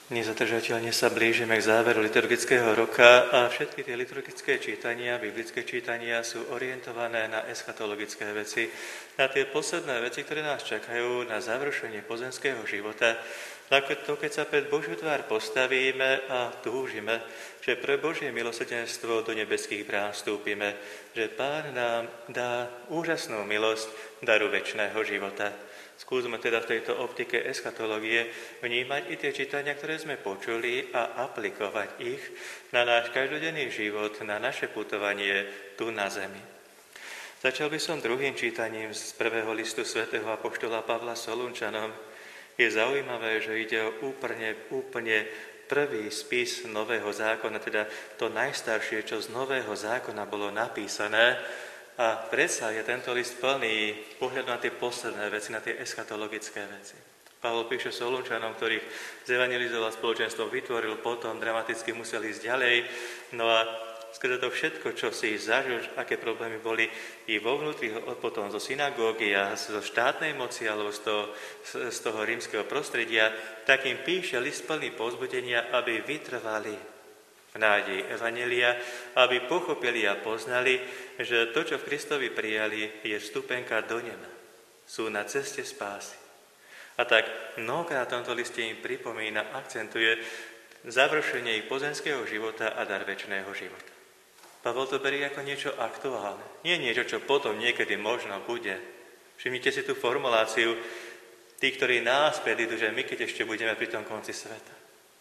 Nezadržateľne sa blížime k záveru liturgického roka a všetky tie liturgické čítania, biblické čítania sú orientované na eschatologické veci, na tie posledné veci, ktoré nás čakajú na završenie pozemského života. To, keď sa pred Božiu tvár postavíme a túžime, že pre Božie milosrdenstvo do nebeských brán vstúpime, že Pán nám dá úžasnú milosť daru večného života. Skúsme teda v tejto optike eschatológie vnímať i tie čítania, ktoré sme počuli a aplikovať ich na náš každodenný život, na naše putovanie tu na zemi. Začal by som druhým čítaním z prvého listu svätého apoštola Pavla Solunčanom. Je zaujímavé, že ide o úplne prvý spis Nového zákona, teda to najstaršie, čo z Nového zákona bolo napísané. A predsa je tento list plný pohľad na tie posledné veci, na tie eschatologické veci. Pavol píše Solunčanom, ktorých zevangelizoval spoločenstvo, vytvoril, potom dramaticky musel ísť ďalej. No a skrze to všetko, čo si zažil, aké problémy boli i vo vnútri, potom zo synagógy a zo štátnej moci alebo z toho rímskeho prostredia, tak im píše list plný povzbudenia, aby vytrvali v nádeji evanjelia, aby pochopili a poznali, že to, čo v Kristovi prijali, je vstupenka do neba. Sú na ceste spásy. A tak mnohokrát v tomto liste im pripomína, akcentuje završenie ich pozemského života a dar večného života. Pavol to berie ako niečo aktuálne. Nie niečo, čo potom niekedy možno bude. Všimnite si tú formuláciu tých, ktorí nás predídu, že my keď ešte budeme pri tom konci sveta.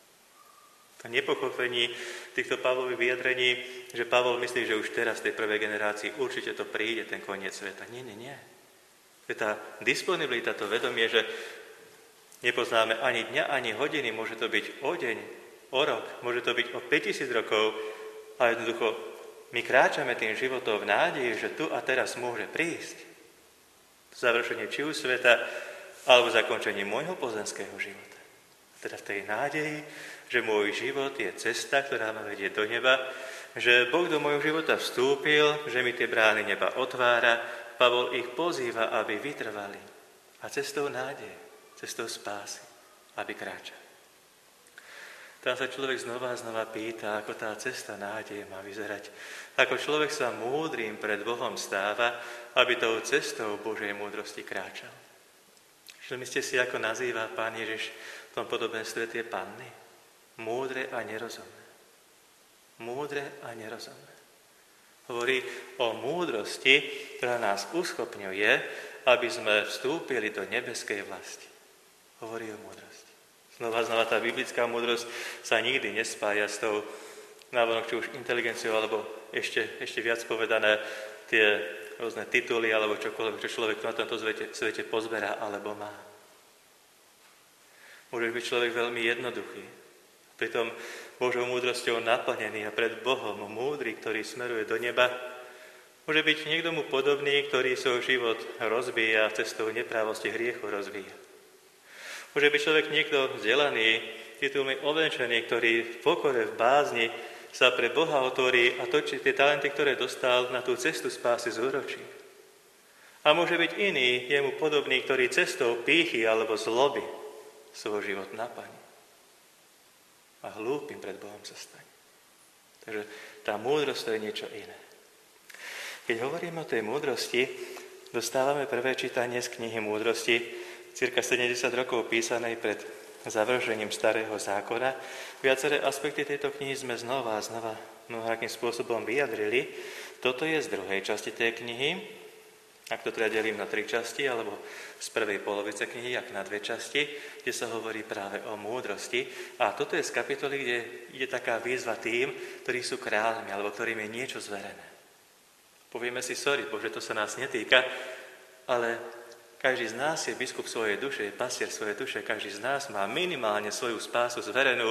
To nepochopení týchto Pavlových vyjadrení, že Pavol myslí, že už teraz v tej prvej generácii určite to príde, ten koniec sveta. Nie. To je tá disponibilita, to vedomie, že nepoznáme ani dňa, ani hodiny, môže to byť o deň, o rok, môže to byť o 5000 rokov, a jednoducho my kráčame tým životom v nádeji, že tu a teraz môže prísť završenie či už sveta, alebo zakončenie môjho pozemského života. Teda v tej nádeji, že môj život je cesta, ktorá ma vedie do neba, že Boh do môjho života vstúpil, že mi tie brány neba otvára, Pavol ich pozýva, aby vytrvali. A cestou nádeje, cestou spásy, aby kráčali. Tam sa človek znova a znova pýta, ako tá cesta nádeje má vyzerať. Ako človek sa múdrym pred Bohom stáva, aby tou cestou Božej múdrosti kráčal. Všimli ste si, ako nazýva Pán Ježiš v tom podobenstve tie panny? Múdre a nerozumné. Múdre a nerozumné. Hovorí o múdrosti, ktorá nás uschopňuje, aby sme vstúpili do nebeskej vlasti. Hovorí o múdrosti. Znova tá biblická múdrosť sa nikdy nespája s tou návonok, či už inteligenciou, alebo ešte viac povedané tie rôzne tituly, alebo čokoľvek, čo človek na tomto svete pozberá, alebo má. Môže byť človek veľmi jednoduchý, pritom Božou múdrosťou naplnený a pred Bohom múdry, ktorý smeruje do neba. Môže byť niekto mu podobný, ktorý svoj život rozvíja, cestou neprávosti hriechu rozvíja. Môže byť človek niekto vzdelaný, titulmi ovenčený, ktorý v pokore, v bázni sa pre Boha otvorí a točí tie talenty, ktoré dostal, na tú cestu spásy zúročí. A môže byť iný, jemu podobný, ktorý cestou pýchy alebo zloby svoj život naplní. A hlúpym pred Bohom sa stane. Takže tá múdrosť to je niečo iné. Keď hovoríme o tej múdrosti, dostávame prvé čítanie z knihy Múdrosti, cirka 70 rokov písanej pred završením Starého zákona. Viaceré aspekty tejto knihy sme znova a znova mnohakým spôsobom vyjadrili. Toto je z druhej časti tej knihy, ak to teda delím na 3 časti, alebo z prvej polovice knihy, ak na 2 časti, kde sa hovorí práve o múdrosti. A toto je z kapitoly, kde je taká výzva tým, ktorí sú kráľmi, alebo ktorým je niečo zverené. Povieme si, sorry, Bože, to sa nás netýka, ale každý z nás je biskup svojej duše, je pastier svojej duše, každý z nás má minimálne svoju spásu zverenú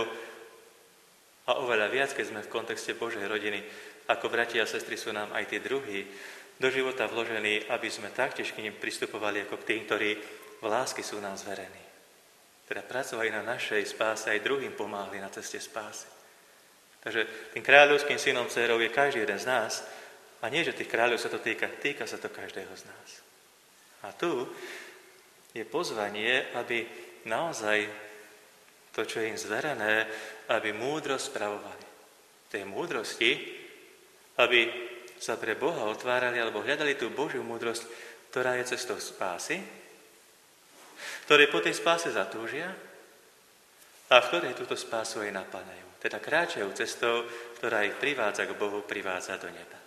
a oveľa viac, keď sme v kontexte Božej rodiny, ako bratia a sestry sú nám aj tí druhí do života vložení, aby sme taktiež k nim pristupovali ako k tým, ktorí v lásky sú nám zverení. Teda pracovali na našej spáse, aj druhým pomáhali na ceste spásy. Takže tým kráľovským synom, dcérou je každý jeden z nás a nie, že tých kráľov sa to týka sa to každého z nás. A tu je pozvanie, aby naozaj to, čo je im zverené, aby múdro spravovali. Tej múdrosti, aby sa pre Boha otvárali alebo hľadali tú Božiu múdrosť, ktorá je cestou spásy, ktoré po tej spáse zatúžia a v ktorej túto spásu aj naplňajú. Teda kráčajú cestou, ktorá ich privádza k Bohu, privádza do neba.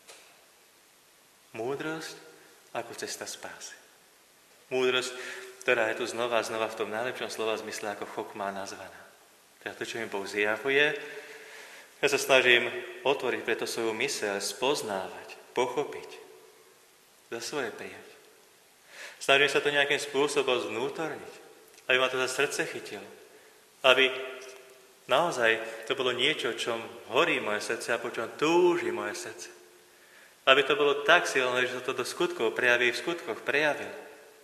Múdrosť ako cesta spásy. Múdrosť, ktorá je tu znova a znova v tom najlepšom slova zmysle ako chokmá nazvaná. Teda to, čo mi Boh zjavuje, ja sa snažím otvoriť preto svoju myseľ, spoznávať, pochopiť, za svoje prijať. Snažím sa to nejakým spôsobom zvnútorniť, aby ma to za srdce chytilo. Aby naozaj to bolo niečo, čom horí moje srdce a po čom túži moje srdce. Aby to bolo tak silné, že sa to do skutkov prejaví, v skutkoch prejavilo.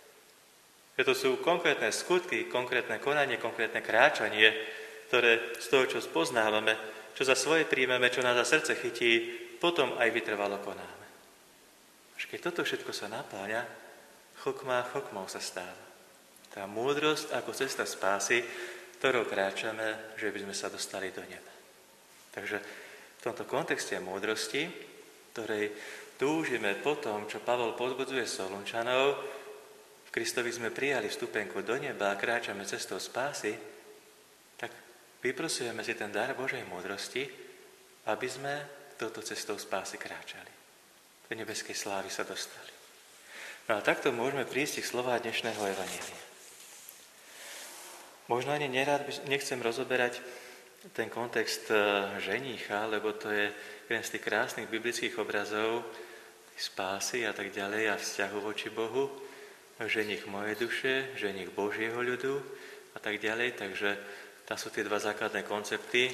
Že to sú konkrétne skutky, konkrétne konanie, konkrétne kráčanie, ktoré z toho, čo spoznávame, čo za svoje príjmeme, čo nás za srdce chytí, potom aj vytrvalo konáme. Až keď toto všetko sa napáňa, chokmou sa stáva. Tá múdrosť ako cesta spásy, ktorou kráčame, že by sme sa dostali do neba. Takže v tomto kontexte múdrosti, ktorej túžime po tom, čo Pavol povzbudzuje Solunčanov, v Kristovi sme prijali vstupenku do neba a kráčame cestou spásy, tak vyprosujeme si ten dar Božej múdrosti, aby sme touto cestou spásy kráčali. Do nebeskej slávy sa dostali. No a takto môžeme prísť k slová dnešného evanjelia. Možno ani nechcem rozoberať ten kontext ženícha, lebo to je jeden z tých krásnych biblických obrazov spásy a tak ďalej a vzťahu voči Bohu. Ženích mojej duše, ženích Božieho ľudu a tak ďalej. Takže tam sú tie dva základné koncepty.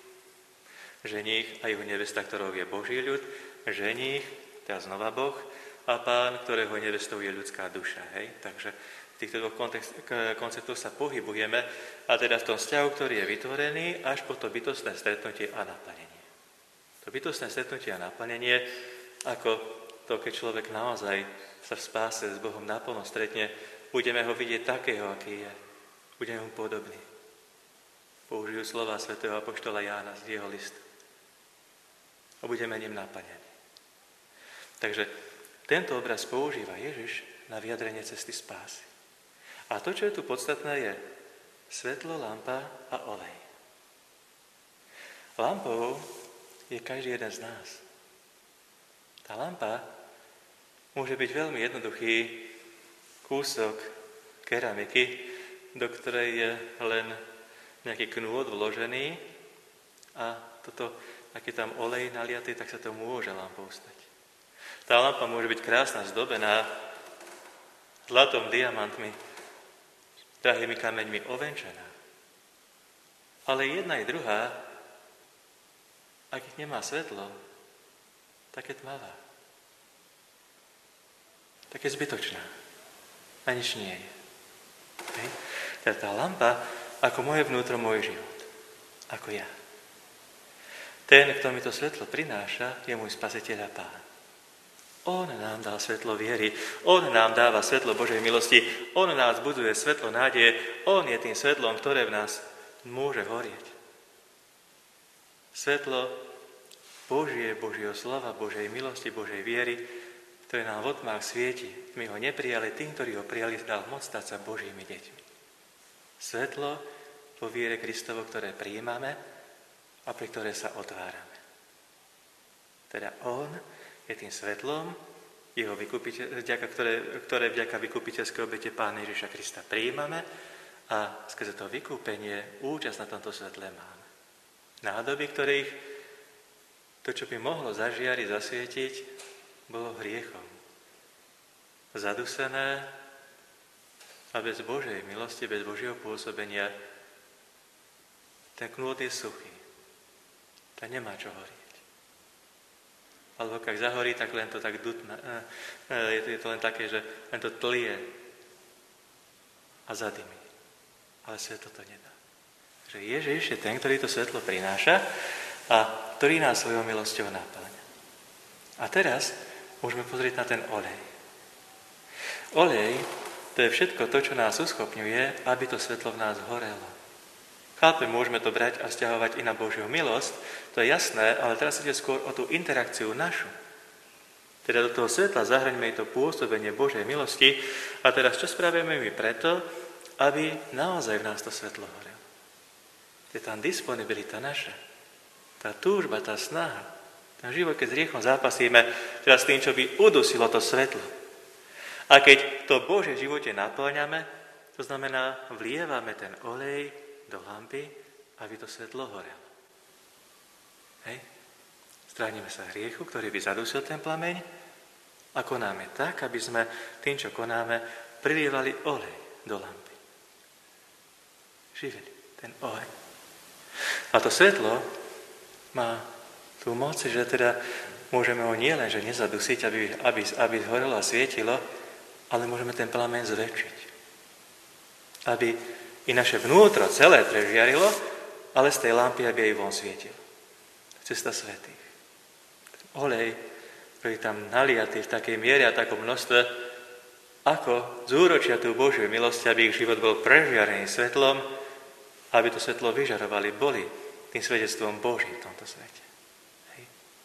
Ženích a jeho nevesta, ktorou je Boží ľud. Ženích, teda znova Boh, a Pán, ktorého nevestou je ľudská duša. Hej? Takže v týchto dvoch konceptoch sa pohybujeme a teda v tom vzťahu, ktorý je vytvorený, až po to bytostné stretnutie a naplnenie. To bytostné stretnutie a naplnenie, ako to, keď človek naozaj sa v spáse s Bohom naplno stretne, budeme ho vidieť takého, aký je. Budeme mu podobný. Použijú slova svätého apoštola Jána z jeho listu. A budeme ním naplnení. Takže tento obraz používa Ježiš na vyjadrenie cesty spásy. A to, čo je tu podstatné, je svetlo, lampa a olej. Lampou je každý jeden z nás. Tá lampa môže byť veľmi jednoduchý kúsok keramiky, do ktorej je len nejaký knôt vložený a toto, ak je tam olej naliatý, tak sa to môže lampou stať. Tá lampa môže byť krásna, zdobená zlatom, diamantmi, drahými kameňmi ovenčená. Ale jedna i druhá, ak ich nemá svetlo, tak je tmavá. Tak je zbytočná. A nič nie je. Okay? Teda tá lampa ako moje vnútro, môj život. Ako ja. Ten, kto mi to svetlo prináša, je môj spasiteľ a Pán. On nám dal svetlo viery, on nám dáva svetlo Božej milosti, on nás buduje svetlo nádeje, on je tým svetlom, ktoré v nás môže horieť. Svetlo Božieho slova, Božej milosti, Božej viery, ktoré nám v otmách svieti. My ho neprijali, tým, ktorí ho prijali, dal moc stať sa Božími deťmi. Svetlo po viere Kristovo, ktoré prijímame a pri ktoré sa otvárame. Teda on je tým svetlom, ktoré vďaka vykupiteľskej obete Pána Ježiša Krista prijímame a skrze to vykúpenie účasť na tomto svetle máme. Nádoby, ktorých to, čo by mohlo zažiariť, zasvietiť, bolo hriechom. Zadusené a bez Božej milosti, bez Božieho pôsobenia ten knôt je suchý. Tam nemá čo horieť. Alebo keď zahorí, tak len to tak dutná. Je to len také, že len to tlie a zadymí. Ale svetlo to nedá. Že Ježiš je ten, ktorý to svetlo prináša a ktorý nás svojou milosťou napĺňa. A teraz môžeme pozrieť na ten olej. Olej, to je všetko to, čo nás uschopňuje, aby to svetlo v nás horelo. Chápem, môžeme to brať a vzťahovať i na Božiu milosť, to je jasné, ale teraz ide skôr o tú interakciu našu. Teda do toho svetla zahraňme i to pôsobenie Božej milosti a teraz čo spravíme my preto, aby naozaj v nás to svetlo horelo. Je tam disponibilita naša, tá túžba, tá snaha, ten život, keď s hriechom zápasíme, teda s tým, čo by udusilo to svetlo. A keď to Božie živote naplňame, to znamená, vlievame ten olej do lampy, aby to svetlo horelo. Hej? Stránime sa hriechu, ktorý by zadusil ten plameň a konáme tak, aby sme tým, čo konáme, prilievali olej do lampy. Živili ten oheň. A to svetlo má tú moc, že teda môžeme ho nielen, že nezadusiť, aby horelo a svietilo, ale môžeme ten plameň zväčšiť. Aby i naše vnútro celé prežiarilo, ale z tej lampy, aby aj von svietilo. Cesta svätých. Olej, ktorý tam naliatý v takej miere a takom množstve, ako zúročia tú Božiu milosť, aby ich život bol prežiarený svetlom, aby to svetlo vyžarovali, boli tým svedectvom Božím v tomto svete. Hej.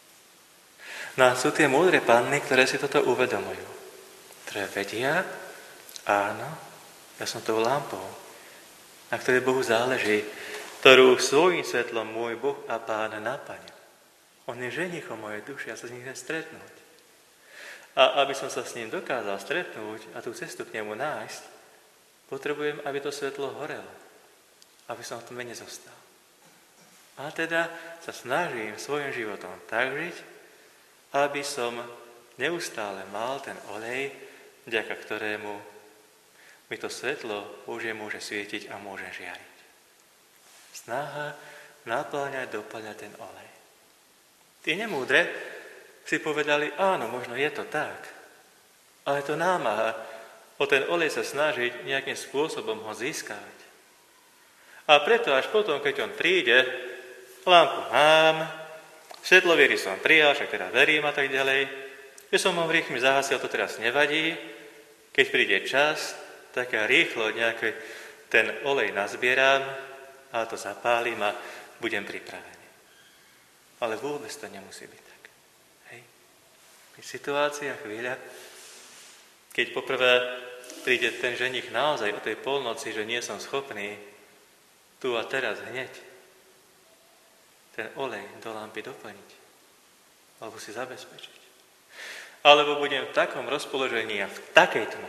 No a sú tie múdre panny, ktoré si toto uvedomujú. Ktoré vedia, áno, ja som tou lampou, na ktorej Bohu záleží, ktorú svojím svetlom môj Boh a Pán naplňa. On je ženichom mojej duše, ja sa s ním chcem stretnúť. A aby som sa s ním dokázal stretnúť a tú cestu k nemu nájsť, potrebujem, aby to svetlo horelo. Aby som v tom nezostal. A teda sa snažím svojim životom tak žiť, aby som neustále mal ten olej, vďaka ktorému mi to svetlo Božie môže svietiť a môže žiariť. Snaha naplňať, doplňať ten olej. Tí nemúdre si povedali, áno, možno je to tak, ale to námaha o ten olej sa snažiť nejakým spôsobom ho získavať. A preto až potom, keď on príde, lampu mám, svetloviery som prijal, však teda verím a tak ďalej, že som ho rýchlo zahasil, to teraz nevadí, keď príde čas, tak ja rýchlo nejaký ten olej nazbieram a to zapálim a budem pripravený. Ale vôbec to nemusí byť tak. Hej. Je situácia, chvíľa, keď poprvé príde ten ženich naozaj o tej polnoci, že nie som schopný tu a teraz hneď ten olej do lampy doplniť alebo si zabezpečiť. Alebo budem v takom rozpoložení a v takej tme,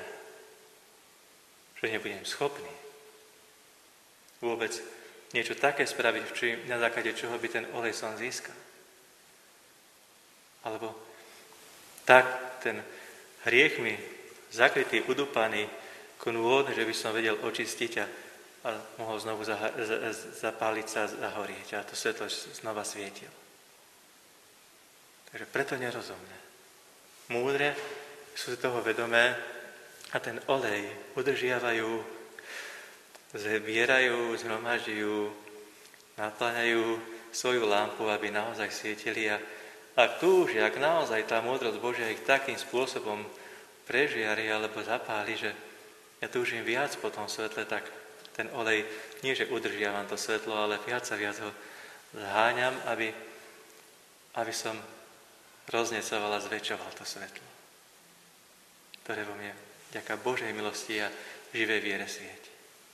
že nebudem schopný vôbec niečo také spraviť, na základe čoho by ten olej som získal. Alebo tak ten hriech mi zakrytý, udupaný, knôt, že by som vedel očistiť a mohol znovu zapáliť sa a zahorieť a to svetlo znova svietilo. Takže preto nerozumné. Múdre sú si toho vedomé a ten olej udržiavajú, zbierajú, zhromažďujú, napláňajú svoju lampu, aby naozaj svietili a ak túžia, ak naozaj tá múdrosť Božia ich takým spôsobom prežiari alebo zapáli, že ja túžim viac po tom svetle, tak ten olej, nie že udržiavam to svetlo, ale viac a viac ho zháňam, aby som roznecoval a zväčšoval to svetlo, ktoré vo mne vďaka Božej milosti a živej viere svieti.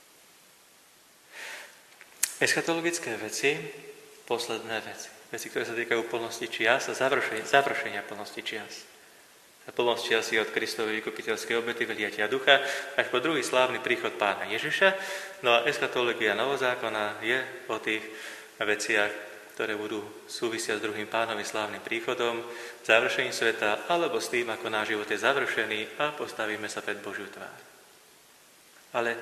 Eschatologické veci, posledné veci, ktoré sa týkajú plnosti čias a završenia plnosti čias. A plnosť čias je od Kristovej vykupiteľskej obety vyliatia ducha až po druhý slávny príchod Pána Ježiša. No a eschatológia novozákona je o tých veciach, ktoré budú súvisia s druhým Pánovým slávnym príchodom, završením sveta, alebo s tým, ako náš život je završený a postavíme sa pred Božiu tvár. Ale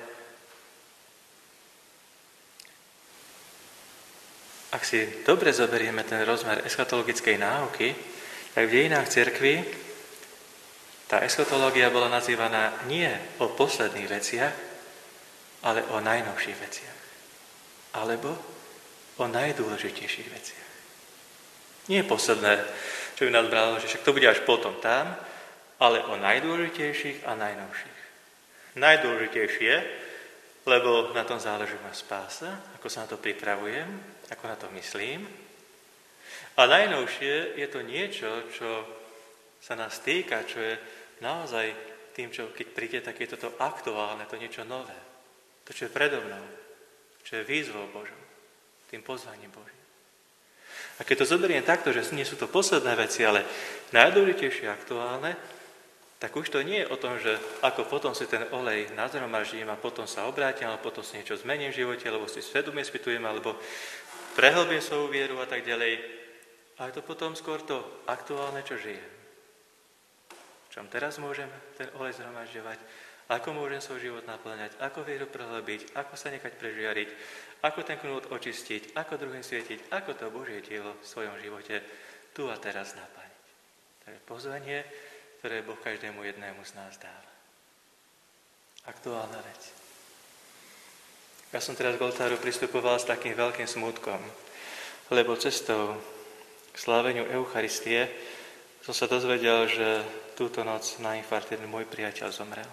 ak si dobre zoberieme ten rozmer eschatologickej náuky, tak v dejinách cirkvi tá eschatológia bola nazývaná nie o posledných veciach, ale o najnovších veciach. Alebo o najdôležitejších veciach. Nie posledné, čo by nás bralo, že však to bude až potom tam, ale o najdôležitejších a najnovších. Najdôležitejšie lebo na tom záleží moja spása, ako sa na to pripravujem, ako na to myslím. A najnovšie je to niečo, čo sa nás týka, čo je naozaj tým, čo keď príde, tak je toto aktuálne, to niečo nové. To, čo je predo mnou, čo je výzvou Božou, tým pozvaním Božím. A keď to zoberiem takto, že nie sú to posledné veci, ale najdôležitejšie aktuálne, tak už to nie je o tom, že ako potom si ten olej nazhromaždím a potom sa obrátim, alebo potom si niečo zmením v živote, alebo si svedomie spýtujem, alebo prehlbím svoju vieru a tak ďalej. Ale to potom skôr to aktuálne, čo žijem. V čom teraz môžem ten olej zhromažďovať, ako môžem svoj život naplňať, ako vieru prehlbiť, ako sa nechať prežiariť, ako ten knôt očistiť, ako druhým svietiť, ako to Božie dielo v svojom živote tu a teraz naplniť. To je pozvanie, ktoré Boh každému jednému z nás dáva. Aktuálna vec. Ja som teraz k oltáru pristupoval s takým veľkým smútkom, lebo cestou k sláveniu Eucharistie som sa dozvedel, že túto noc na infarkt jeden môj priateľ zomrel.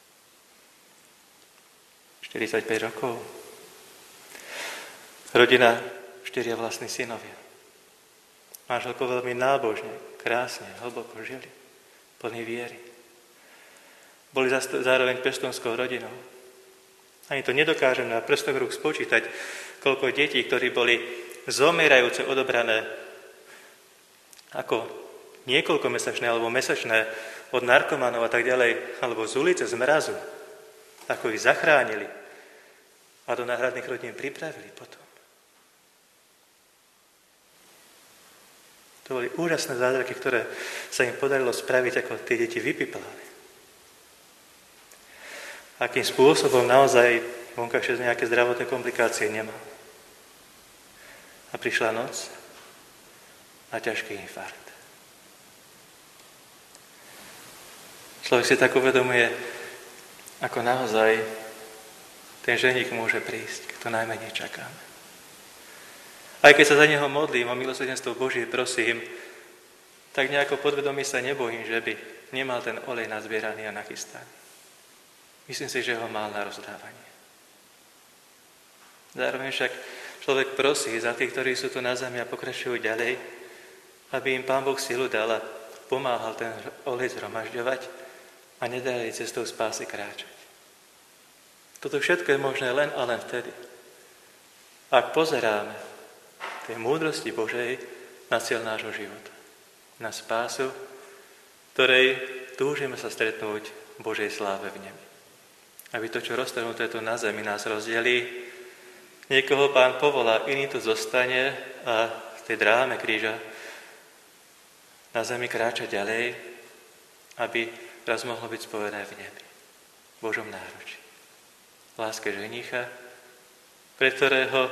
45 rokov. Rodina, 4 vlastní synovia. Manželko veľmi nábožne, krásne, hlboko žili, plní viery. Boli zároveň pestúnskou rodinou. Ani to nedokážem na prstoch rúk spočítať, koľko detí, ktorí boli zomierajúce odobrané ako niekoľkomesačné alebo mesačné od narkomanov a tak ďalej, alebo z ulice, z mrazu, ako ich zachránili a do náhradných rodín pripravili potom. To boli úžasné zázraky, ktoré sa im podarilo spraviť, ako tie deti vypiplali. Akým spôsobom naozaj vonkajšie nejaké zdravotné komplikácie nemal. A prišla noc a ťažký infarkt. Človek si tak uvedomuje, ako naozaj ten ženík môže prísť, keď to najmenej čakáme. Aj keď sa za neho modlím, o milosrdenstvo Božie prosím, tak nejako podvedomí sa nebojím, že by nemal ten olej nazbieraný a nachystaný. Myslím si, že ho mal na rozdávanie. Zároveň však človek prosí za tých, ktorí sú tu na zemi a pokračujú ďalej, aby im Pán Boh silu dal a pomáhal ten olej zhromažďovať a nedali cestou spásy kráčať. Toto všetko je možné len a len vtedy, ak pozeráme tej múdrosti Božej na cieľ nášho života. Na spásu, ktorej túžime sa stretnúť v Božej sláve v nebi. Aby to, čo roztrhnuté tu na zemi, nás rozdelí. Niekoho Pán povolá, iný tu zostane a v tej dráme kríža na zemi kráča ďalej, aby raz mohlo byť spojené v nebi, v Božom náručí. Láske ženicha, pre ktorého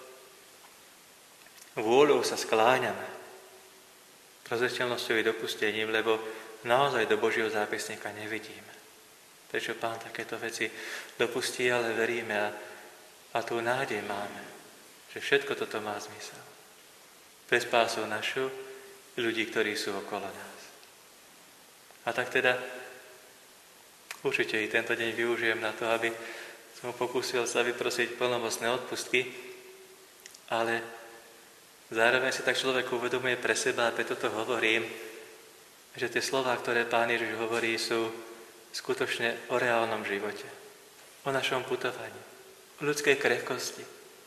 vôľou sa skláňame, prozreteľnosťou i dopustením, lebo naozaj do Božieho zápisníka nevidíme. Prečo Pán takéto veci dopustí, ale veríme a tú nádej máme, že všetko toto má zmysel. Pre spásu našu ľudí, ktorí sú okolo nás. A tak teda určite i tento deň využijem na to, aby som pokúsil sa vyprosiť plnomocné odpustky, ale zároveň si tak človek uvedomuje pre seba, a preto to hovorím, že tie slová, ktoré Pán Ježiš hovorí, sú skutočne o reálnom živote, o našom putovaní, o ľudskej krehkosti,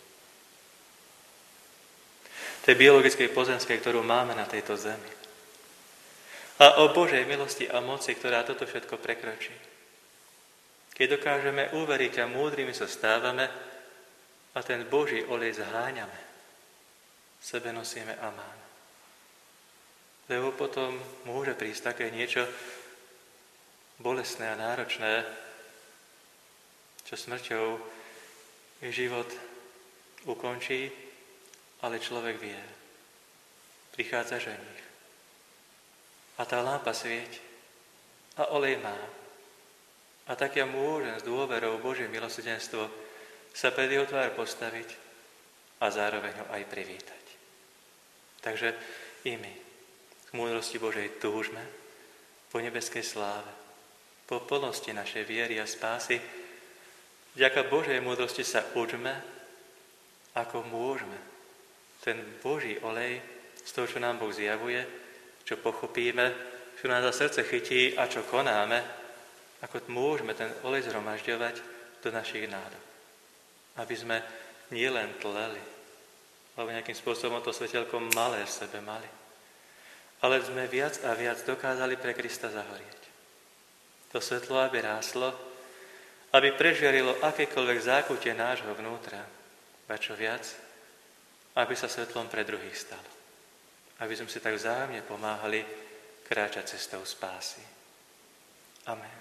tej biologickej pozemskej, ktorú máme na tejto zemi. A o Božej milosti a moci, ktorá toto všetko prekročí. Keď dokážeme uveriť a múdrymi sa stávame a ten Boží olej zháňame, sebe nosíme amán. Lebo potom môže prísť také niečo bolestné a náročné, čo smrťou život ukončí, ale človek vie. Prichádza ženích. A tá lámpa svieti. A olej má. A tak ja môžem s dôverou Božie milosrdenstvo sa pred jeho tvár postaviť a zároveň ho aj privítať. Takže i my v múdrosti Božej túžme po nebeskej sláve, po plnosti našej viery a spásy Vďaka Božej múdrosti sa učme, ako môžeme ten Boží olej z toho, čo nám Boh zjavuje, čo pochopíme, čo nás za srdce chytí a čo konáme, ako môžeme ten olej zhromažďovať do našich nádob. Aby sme nielen tleli, alebo nejakým spôsobom to svetelko malé v sebe mali, ale sme viac a viac dokázali pre Krista zahorieť. To svetlo, aby ráslo, aby prežiarilo akékoľvek zákutie nášho vnútra, a čo viac, aby sa svetlom pre druhých stalo. Aby sme si tak vzájomne pomáhali kráčať cestou spásy. Amen.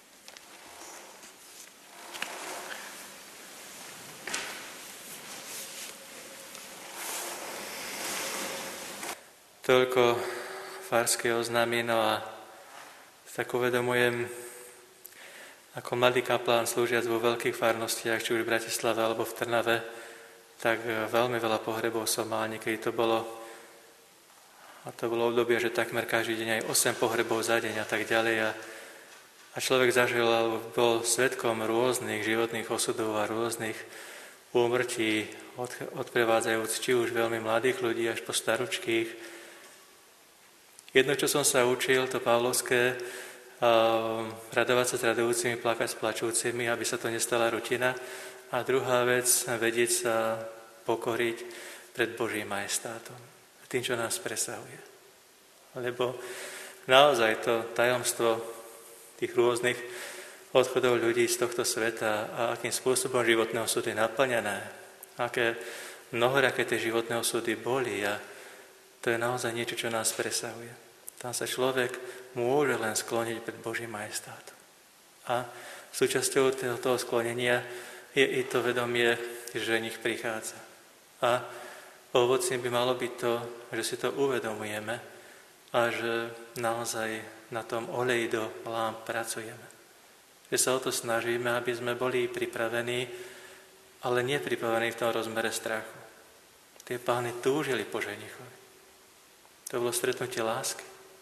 Toľko farské oznámy, no a tak uvedomujem, ako mladý kaplán slúžiac vo veľkých farnostiach, či už v Bratislave alebo v Trnave, tak veľmi veľa pohrebov som mal, niekedy to bolo obdobie, že takmer každý deň aj 8 pohrebov za deň a tak ďalej a človek zažil alebo bol svedkom rôznych životných osudov a rôznych úmrtí, odprevádzajúc či už veľmi mladých ľudí až po staručkých. Jedno, čo som sa učil, to pavlovské, radovať sa s radujúcimi, plakať s plačúcimi, aby sa to nestala rutina. A druhá vec, vedieť sa pokoriť pred Božím majestátom, tým, čo nás presahuje. Lebo naozaj to tajomstvo tých rôznych odchodov ľudí z tohto sveta a akým spôsobom životné osudy je naplnené, aké mnohoraké tie životné osudy boli a to je naozaj niečo, čo nás presahuje. Tam sa človek môže len skloniť pred Božím majestátom. A súčasťou toho sklonenia je i to vedomie, že ženích prichádza. A ovocím by malo byť to, že si to uvedomujeme a že naozaj na tom oleji do lámp pracujeme. Že sa o to snažíme, aby sme boli pripravení, ale nie pripravení v tom rozmere strachu. Tie pány túžili po ženichovi. To bolo stretnutie lásky.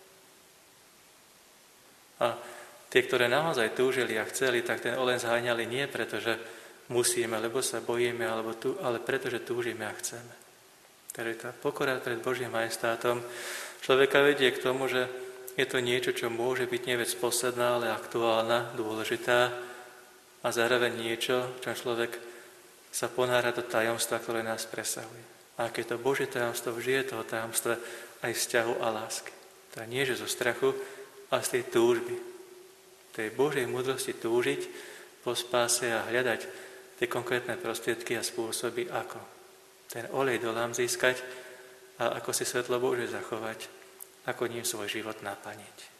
A tie, ktoré naozaj túžili a chceli, tak ten olej zháňali nie preto, že musíme, lebo sa bojíme, ale preto, že túžime a chceme. Takže tá pokora pred Božím majestátom človeka vedie k tomu, že je to niečo, čo môže byť nie vec posledná, ale aktuálna, dôležitá a zároveň niečo, čo človek sa ponára do tajomstva, ktoré nás presahuje. A keď to Božie tajomstvo žije toho tajomstva aj vzťahu a lásky. Teda nie, že zo strachu, ale z tej túžby. Tej Božej múdrosti túžiť po spáse a hľadať tie konkrétne prostriedky a spôsoby, ako ten olej do lám získať a ako si svetlo Božie zachovať, ako ním svoj život naplniť.